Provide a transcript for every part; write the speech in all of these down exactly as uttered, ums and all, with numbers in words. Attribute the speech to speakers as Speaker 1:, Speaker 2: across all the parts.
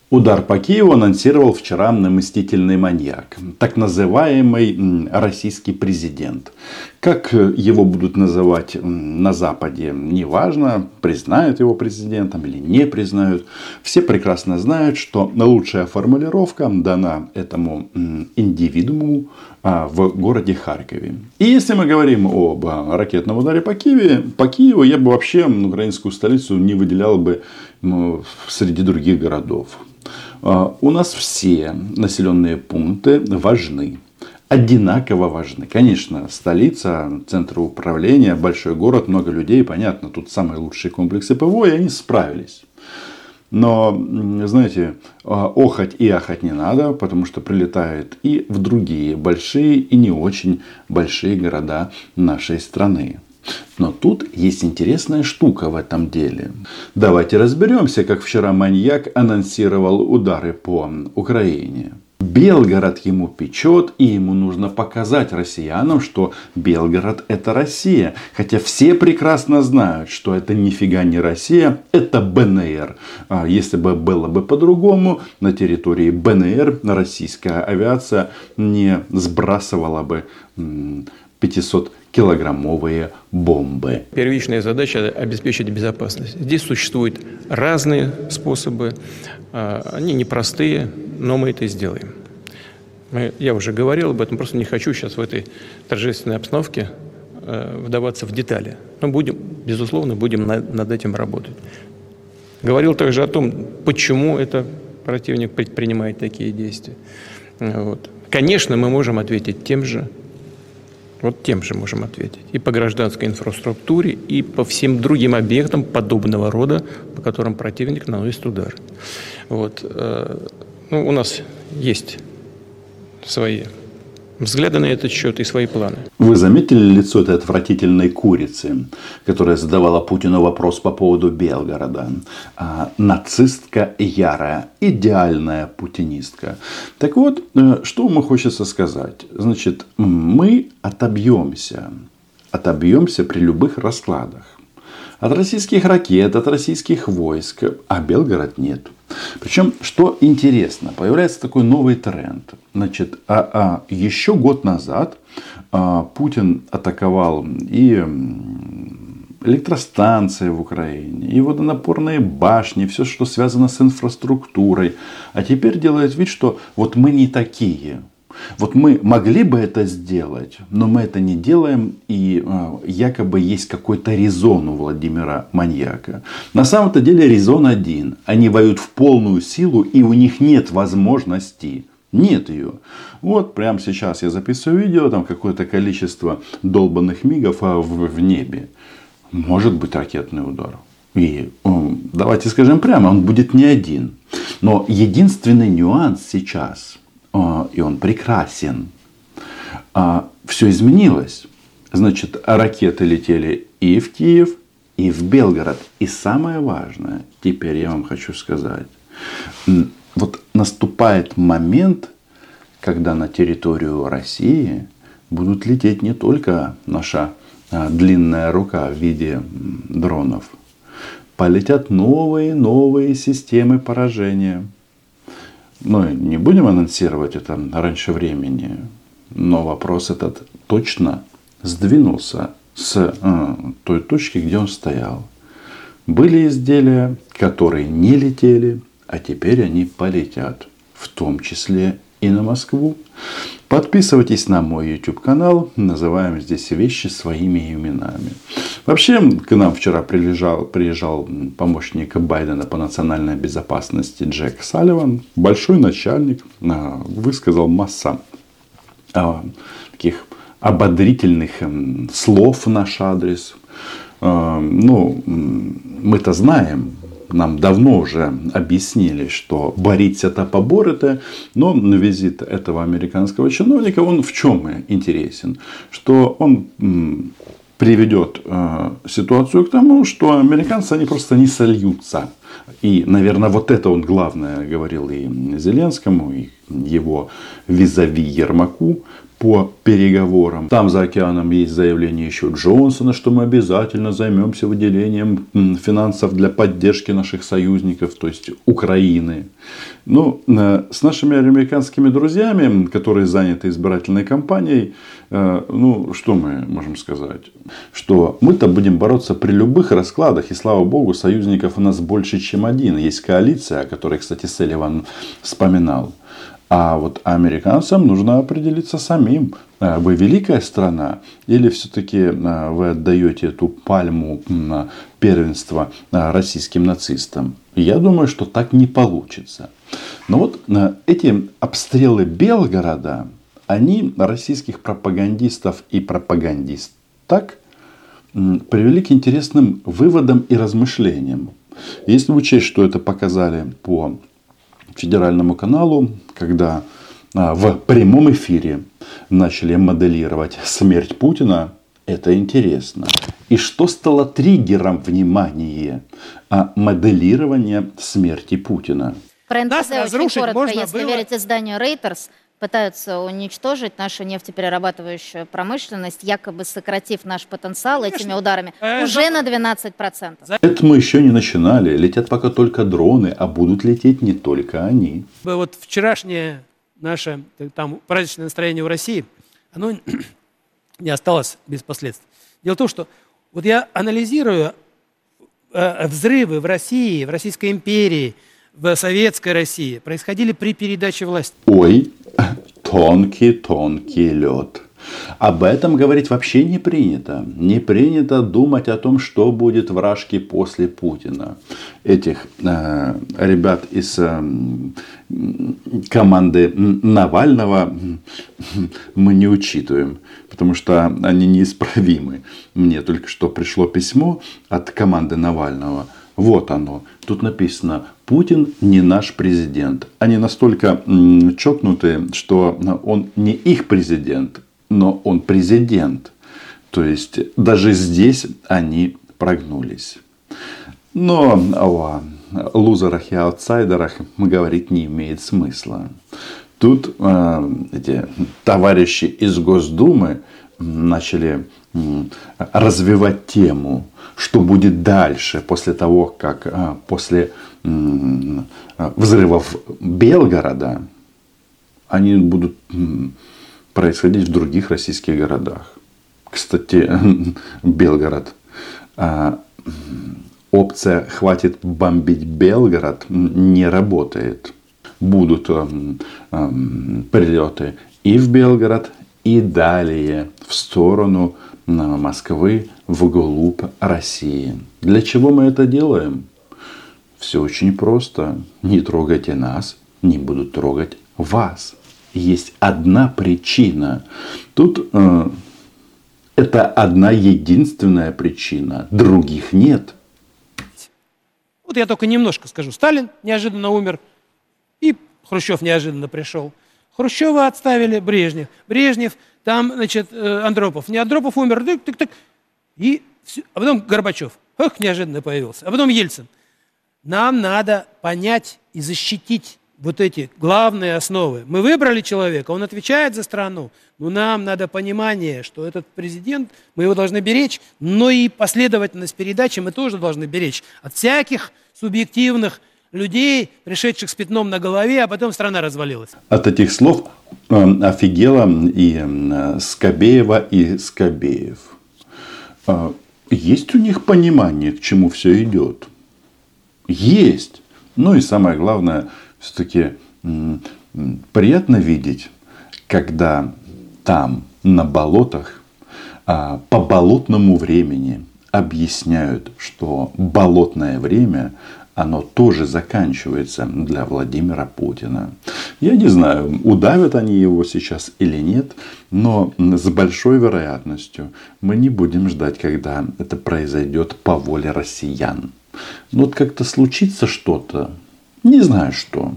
Speaker 1: Удар по Киеву анонсировал вчера мстительный маньяк, так называемый российский президент. Как его будут называть на Западе, неважно, признают его президентом или не признают. Все прекрасно знают, что лучшая формулировка дана этому индивидууму в городе Харькове. И если мы говорим об ракетном ударе по Киеву, по Киеву, я бы вообще украинскую столицу не выделял бы среди других городов. У нас все населенные пункты важны. Одинаково важны. Конечно, столица, центр управления, большой город, много людей. Понятно, тут самые лучшие комплексы ПВО, и они справились. Но, знаете, охать и ахать не надо, потому что прилетает и в другие большие и не очень большие города нашей страны. Но тут есть интересная штука в этом деле. Давайте разберемся, как вчера маньяк анонсировал удары по Украине. Белгород ему печет, и ему нужно показать россиянам, что Белгород это Россия. Хотя все прекрасно знают, что это нифига не Россия, это БНР. А если бы было бы по-другому, на территории БНР российская авиация не сбрасывала бы пятисоткилограммовые бомбы.
Speaker 2: Первичная задача – обеспечить безопасность. Здесь существуют разные способы. Они непростые, но мы это сделаем. Мы, я уже говорил об этом, просто не хочу сейчас в этой торжественной обстановке вдаваться в детали. Но будем, безусловно, будем над этим работать. Говорил также о том, почему это противник предпринимает такие действия. Вот. Конечно, мы можем ответить тем же. Вот тем же можем ответить. И по гражданской инфраструктуре, и по всем другим объектам подобного рода, по которым противник наносит удар. Вот. Ну, у нас есть свои взгляды на этот счет и свои планы.
Speaker 1: Вы заметили лицо этой отвратительной курицы, которая задавала Путину вопрос по поводу Белгорода? А, нацистка ярая, идеальная путинистка. Так вот, что мне хочется сказать. Значит, мы отобьемся. Отобьемся при любых раскладах. От российских ракет, от российских войск, а Белгород нет. Причем, что интересно, появляется такой новый тренд. Значит, а, а, еще год назад а, Путин атаковал и электростанции в Украине, и водонапорные башни, все, что связано с инфраструктурой. А теперь делает вид, что вот мы не такие. Вот мы могли бы это сделать, но мы это не делаем, и э, якобы есть какой-то резон у Владимира маньяка. На самом-то деле резон один. Они воюют в полную силу, и у них нет возможности. Нет ее. Вот прямо сейчас я записываю видео, там какое-то количество долбанных мигов в, в небе. Может быть ракетный удар. И э, давайте скажем прямо, он будет не один. Но единственный нюанс сейчас... и он прекрасен. Все изменилось. Значит, ракеты летели и в Киев, и в Белгород. И самое важное, теперь я вам хочу сказать. Вот наступает момент, когда на территорию России будут лететь не только наша длинная рука в виде дронов. Полетят новые, новые системы поражения. Ну, не будем анонсировать это раньше времени, но вопрос этот точно сдвинулся с э, той точки, где он стоял. Были изделия, которые не летели, а теперь они полетят, в том числе и на Москву. Подписывайтесь на мой YouTube канал, называем здесь вещи своими именами. Вообще, к нам вчера приезжал, приезжал помощник Байдена по национальной безопасности Джек Салливан, большой начальник, высказал масса таких ободрительных слов в наш адрес. Ну, мы-то знаем, нам давно уже объяснили, что бориться-то поборете, но визит этого американского чиновника, он в чем интересен? Что он приведет э, ситуацию к тому, что американцы, они просто не сольются. И, наверное, вот это он главное говорил и Зеленскому, и его визави Ермаку по переговорам. Там за океаном есть заявление еще Джонсона, что мы обязательно займемся выделением финансов для поддержки наших союзников, то есть Украины. Ну, с нашими американскими друзьями, которые заняты избирательной кампанией, ну, что мы можем сказать? Что мы-то будем бороться при любых раскладах. И, слава богу, союзников у нас больше, чем один. Есть коалиция, о которой, кстати, Салливан вспоминал. А вот американцам нужно определиться самим. Вы великая страна или все-таки вы отдаете эту пальму первенства российским нацистам? Я думаю, что так не получится. Но вот эти обстрелы Белгорода, они российских пропагандистов и пропагандисток привели к интересным выводам и размышлениям. Если учесть, что это показали по федеральному каналу, когда в прямом эфире начали моделировать смерть Путина, это интересно. И что стало триггером внимания моделирования смерти Путина?
Speaker 3: Про эн пэ зэ очень коротко, если было... верить изданию Reuters, пытаются уничтожить нашу нефтеперерабатывающую промышленность, якобы сократив наш потенциал Конечно. этими ударами э, уже на двенадцать процентов.
Speaker 1: Это мы еще не начинали. Летят пока только дроны, а будут лететь не только они.
Speaker 4: Вот вчерашнее наше там праздничное настроение в России, оно не осталось без последствий. Дело в том, что вот я анализирую э, взрывы в России, в Российской империи, в советской России происходили при передаче власти.
Speaker 1: Ой, тонкий-тонкий лед. Об этом говорить вообще не принято. Не принято думать о том, что будет в Рашке после Путина. Этих э, ребят из э, команды Навального мы не учитываем, потому что они неисправимы. Мне только что пришло письмо от команды Навального. Вот оно. Тут написано: Путин не наш президент. Они настолько чокнутые, что он не их президент, но он президент. То есть даже здесь они прогнулись. Но о лузерах и аутсайдерах говорить не имеет смысла. Тут э, эти товарищи из Госдумы начали э, развивать тему, что будет дальше, после того, как э, после э, взрывов Белгорода они будут э, происходить в других российских городах. Кстати, Белгород. Э, опция «хватит бомбить Белгород» не работает. Будут э, э, прилеты и в Белгород, и далее в сторону Москвы, вглубь России. Для чего мы это делаем? Все очень просто. Не трогайте нас, не будут трогать вас. Есть одна причина. Тут э, это одна единственная причина. Других нет.
Speaker 4: Вот я только немножко скажу. Сталин неожиданно умер, и Хрущев неожиданно пришел. Хрущева отставили, Брежнев. Брежнев, там, значит, Андропов. Не Андропов умер, тык-тык-тык. И все. А потом Горбачев. Ох, неожиданно появился. А потом Ельцин. Нам надо понять и защитить вот эти главные основы. Мы выбрали человека, он отвечает за страну. Но нам надо понимание, что этот президент, мы его должны беречь, но и последовательность передачи мы тоже должны беречь. От всяких субъективных людей, пришедших с пятном на голове, а потом страна развалилась.
Speaker 1: От этих слов э, офигела и э, Скобеева, и Скобеев. Э, есть у них понимание, к чему все идет? Есть. Ну и самое главное, все-таки э, приятно видеть, когда там, на болотах, э, по болотному времени объясняют, что болотное время, оно тоже заканчивается для Владимира Путина. Я не знаю, удавят они его сейчас или нет, но с большой вероятностью мы не будем ждать, когда это произойдет по воле россиян. Но вот как-то случится что-то, не знаю что,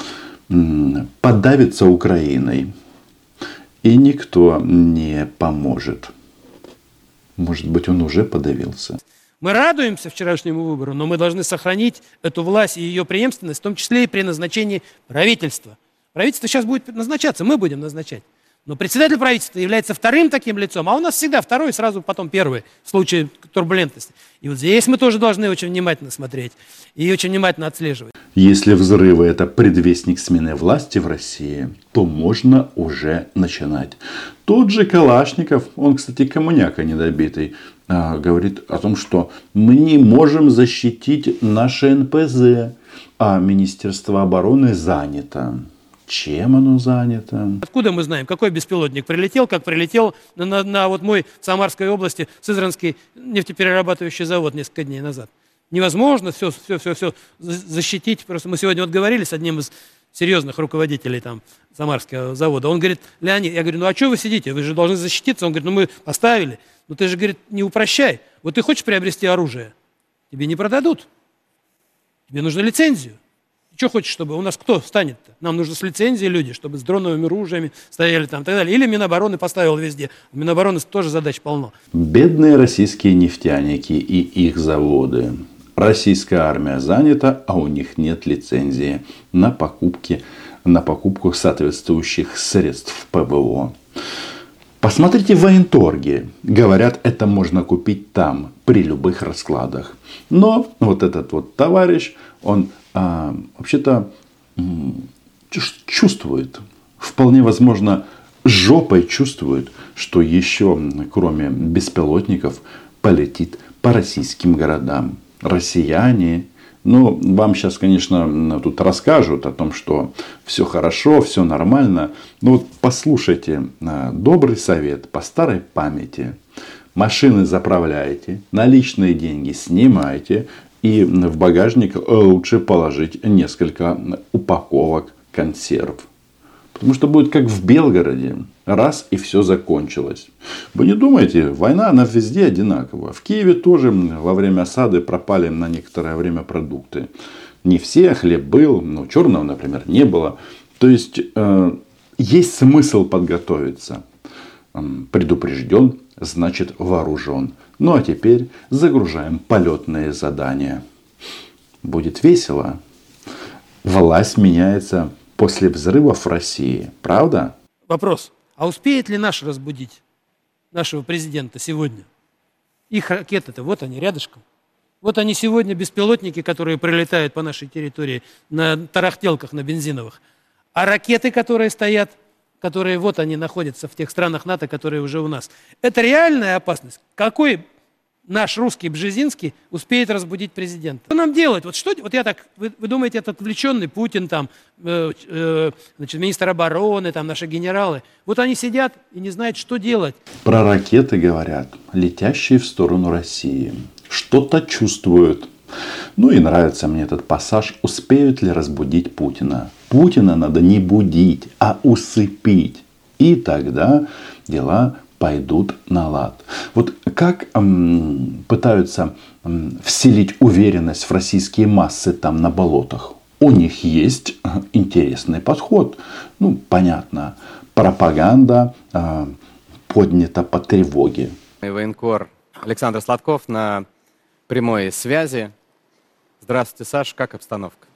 Speaker 1: подавится Украиной, и никто не поможет. Может быть, он уже подавился.
Speaker 4: Мы радуемся вчерашнему выбору, но мы должны сохранить эту власть и ее преемственность, в том числе и при назначении правительства. Правительство сейчас будет назначаться, мы будем назначать. Но председатель правительства является вторым таким лицом, а у нас всегда второй, сразу потом первый, в случае турбулентности. И вот здесь мы тоже должны очень внимательно смотреть и очень внимательно отслеживать.
Speaker 1: Если взрывы – это предвестник смены власти в России, то можно уже начинать. Тот же Калашников, он, кстати, коммуняка недобитый, говорит о том, что мы не можем защитить наше эн пэ зэ, а Министерство обороны занято. Чем оно занято?
Speaker 4: Откуда мы знаем, какой беспилотник прилетел, как прилетел на, на, на вот мой в Самарской области Сызранский нефтеперерабатывающий завод несколько дней назад? Невозможно все, все, все, все защитить. Просто мы сегодня вот говорили с одним из серьезных руководителей там Самарского завода. Он говорит: Леонид, я говорю, ну а что вы сидите? Вы же должны защититься. Он говорит, ну мы поставили. Ну ты же, говорит, не упрощай. Вот ты хочешь приобрести оружие? Тебе не продадут. Тебе нужно лицензию. Что хочешь, чтобы у нас кто станет-то? Нам нужно с лицензией люди, чтобы с дроновыми оружиями стояли там и так далее. Или Минобороны поставил везде. У Минобороны тоже задач полно.
Speaker 1: Бедные российские нефтяники и их заводы. Российская армия занята, а у них нет лицензии на покупки, на покупку соответствующих средств пэ вэ о. Посмотрите в военторге. Говорят, это можно купить там при любых раскладах. Но вот этот вот товарищ, он а, вообще-то м, чувствует, вполне возможно, жопой чувствует, что еще, кроме беспилотников, полетит по российским городам. Россияне, ну, вам сейчас, конечно, тут расскажут о том, что все хорошо, все нормально. Но вот послушайте добрый совет по старой памяти. Машины заправляйте, наличные деньги снимайте и в багажник лучше положить несколько упаковок консерв. Потому что будет как в Белгороде. Раз и все закончилось. Вы не думайте, война она везде одинакова. В Киеве тоже во время осады пропали на некоторое время продукты. Не все, хлеб был, но черного, например, не было. То есть э, есть смысл подготовиться. Предупрежден, значит вооружен. Ну а теперь загружаем полетные задания. Будет весело. Власть меняется после взрывов в России. Правда?
Speaker 4: Вопрос. А успеет ли наш разбудить нашего президента сегодня? Их ракеты-то вот они рядышком. Вот они сегодня, беспилотники, которые прилетают по нашей территории на тарахтелках, на бензиновых. А ракеты, которые стоят, которые вот они находятся в тех странах НАТО, которые уже у нас. Это реальная опасность. Какой наш русский Бжезинский успеет разбудить президента? Что нам делать? Вот, что, вот я так, вы, вы думаете, этот отвлеченный Путин, там, э, э, значит, министр обороны, там, наши генералы, вот они сидят и не знают, что делать.
Speaker 1: Про ракеты говорят, летящие в сторону России. Что-то чувствуют. Ну и нравится мне этот пассаж. Успеют ли разбудить Путина? Путина надо не будить, а усыпить. И тогда дела пойдут на лад. Вот как эм, пытаются эм, вселить уверенность в российские массы там на болотах? У них есть интересный подход. Ну, понятно, пропаганда э, поднята по тревоге.
Speaker 5: Военкор Александр Сладков на прямой связи. Здравствуйте, Саш, как обстановка?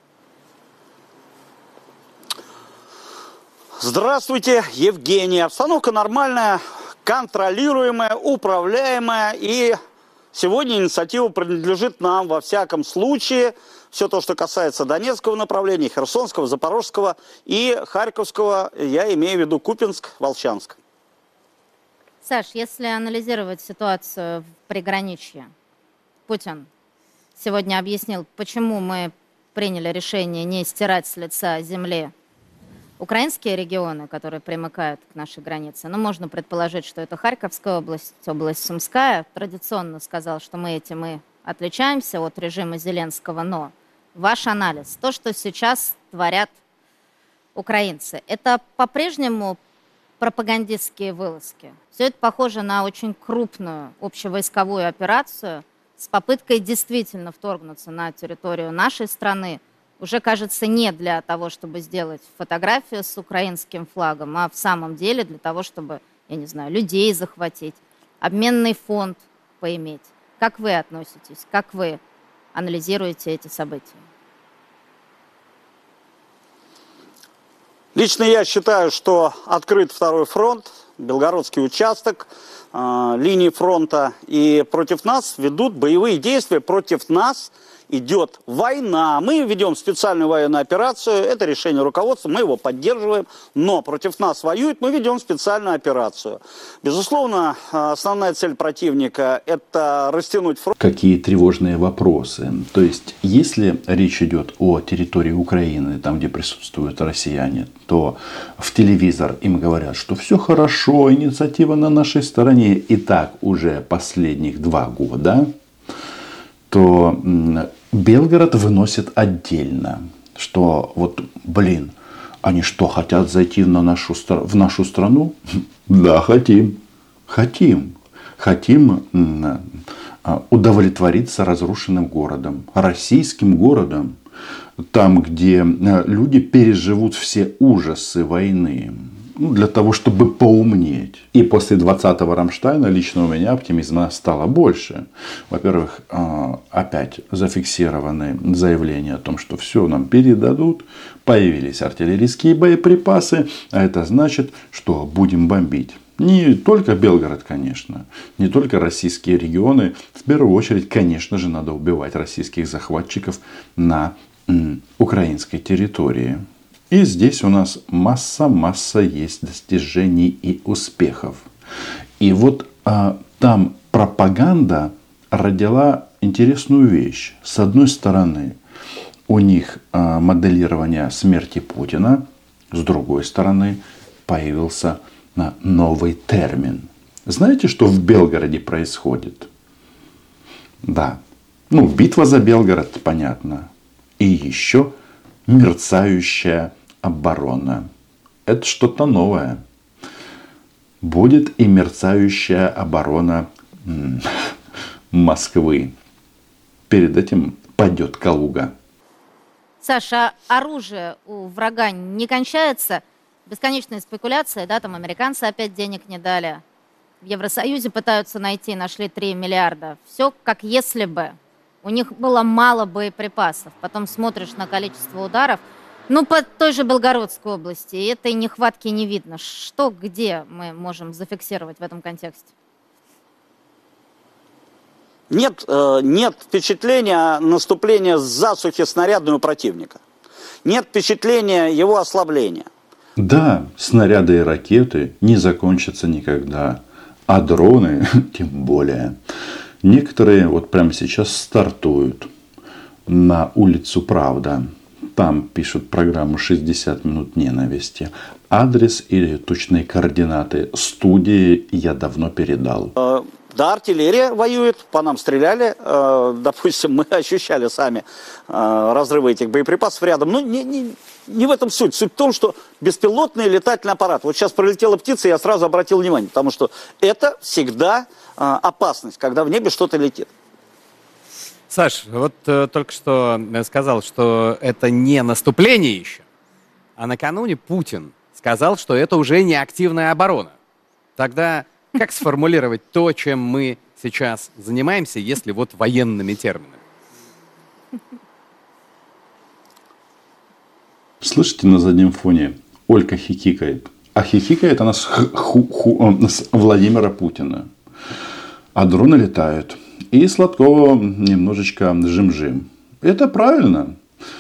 Speaker 6: Здравствуйте, Евгений. Обстановка нормальная, контролируемая, управляемая. И сегодня инициатива принадлежит нам во всяком случае. Все то, что касается Донецкого направления, Херсонского, Запорожского и Харьковского, я имею в виду Купинск, Волчанск.
Speaker 3: Саш, если анализировать ситуацию в приграничье, Путин сегодня объяснил, почему мы приняли решение не стирать с лица земли украинские регионы, которые примыкают к нашей границе. Но можно предположить, что это Харьковская область, область Сумская. Традиционно сказал, что мы этим и отличаемся от режима Зеленского. Но ваш анализ, то, что сейчас творят украинцы, это по-прежнему пропагандистские вылазки. Все это похоже на очень крупную общевойсковую операцию с попыткой действительно вторгнуться на территорию нашей страны. Уже, кажется, не для того, чтобы сделать фотографию с украинским флагом, а в самом деле для того, чтобы, я не знаю, людей захватить, обменный фонд поиметь. Как вы относитесь, как вы анализируете эти события?
Speaker 6: Лично я считаю, что открыт второй фронт, Белгородский участок, э, линии фронта. И против нас ведут боевые действия, против нас идет война. Мы ведем специальную военную операцию, это решение руководства, мы его поддерживаем, но против нас воюют, мы ведем специальную операцию. Безусловно, основная цель противника – это растянуть фронт.
Speaker 1: Какие тревожные вопросы. То есть, если речь идет о территории Украины, там, где присутствуют россияне, то в телевизор им говорят, что все хорошо, инициатива на нашей стороне. И так уже последних два года, то Белгород выносит отдельно, что вот, блин, они что, хотят зайти на нашу, в нашу страну? Да, хотим. Хотим. Хотим удовлетвориться разрушенным городом, российским городом, там, где люди переживут все ужасы войны. Ну, для того, чтобы поумнеть. И после двадцатого Рамштайна лично у меня оптимизма стало больше. Во-первых, опять зафиксированы заявления о том, что все нам передадут. Появились артиллерийские боеприпасы. А это значит, что будем бомбить. Не только Белгород, конечно. Не только российские регионы. В первую очередь, конечно же, надо убивать российских захватчиков на м, украинской территории. И здесь у нас масса-масса есть достижений и успехов. И вот а, там пропаганда родила интересную вещь. С одной стороны, у них а, моделирование смерти Путина. С другой стороны, появился а, новый термин. Знаете, что в Белгороде происходит? Да. Ну, битва за Белгород, понятно. И еще мерцающая оборона. Это что-то новое. Будет и мерцающая оборона м- Москвы. Перед этим падет Калуга.
Speaker 3: Саша, а оружие у врага не кончается? Бесконечная спекуляция, да, там американцы опять денег не дали. В Евросоюзе пытаются найти, нашли три миллиарда. Все как если бы. У них было мало боеприпасов. Потом смотришь на количество ударов. Ну, по той же Белгородской области. И этой нехватки не видно. Что, где мы можем зафиксировать в этом контексте?
Speaker 6: Нет, э, нет впечатления наступления засухи снарядной у противника. Нет впечатления его ослабления.
Speaker 1: Да, снаряды и ракеты не закончатся никогда. А дроны тем более. Некоторые вот прямо сейчас стартуют на улицу Правда. Там пишут программу шестьдесят минут ненависти. Адрес или точные координаты студии я давно передал.
Speaker 6: Да, артиллерия воюет, по нам стреляли. Допустим, мы ощущали сами разрывы этих боеприпасов рядом. Но не, не, не в этом суть. Суть в том, что беспилотный летательный аппарат. Вот сейчас пролетела птица, я сразу обратил внимание. Потому что это всегда опасность, когда в небе что-то летит.
Speaker 5: Саш, вот э, только что сказал, что это не наступление еще, а накануне Путин сказал, что это уже не активная оборона. Тогда как сформулировать то, чем мы сейчас занимаемся, если вот военными терминами?
Speaker 1: Слышите, на заднем фоне Олька хихикает. А хихикает она с, ху, ху, с Владимира Путина. А дроны летают. И Сладкова немножечко жим-жим. Это правильно.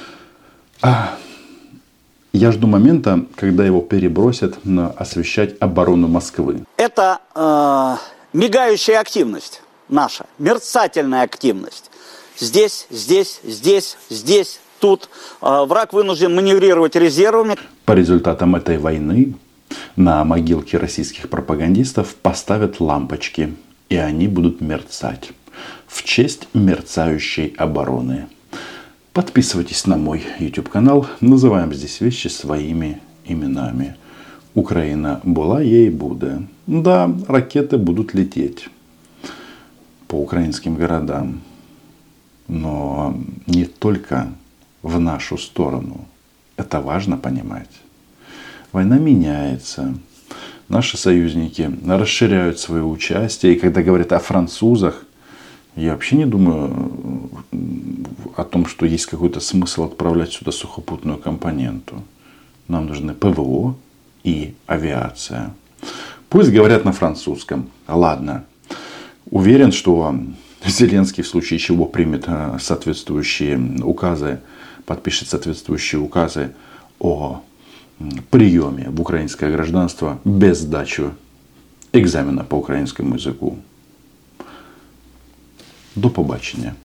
Speaker 1: Я жду момента, когда его перебросят на освещать оборону Москвы.
Speaker 6: Это э, мигающая активность наша, мерцательная активность. Здесь, здесь, здесь, здесь, тут. Э, враг вынужден маневрировать резервами.
Speaker 1: По результатам этой войны на могилке российских пропагандистов поставят лампочки. И они будут мерцать. В честь мерцающей обороны. Подписывайтесь на мой YouTube канал. Называем здесь вещи своими именами. Украина была, ей будет. Да, ракеты будут лететь по украинским городам. Но не только в нашу сторону. Это важно понимать. Война меняется. Наши союзники расширяют свое участие. И когда говорят о французах, я вообще не думаю о том, что есть какой-то смысл отправлять сюда сухопутную компоненту. Нам нужны ПВО и авиация. Пусть говорят на французском. Ладно. Уверен, что Зеленский в случае чего примет соответствующие указы, подпишет соответствующие указы о приеме в украинское гражданство без сдачи экзамена по украинскому языку. До побачення.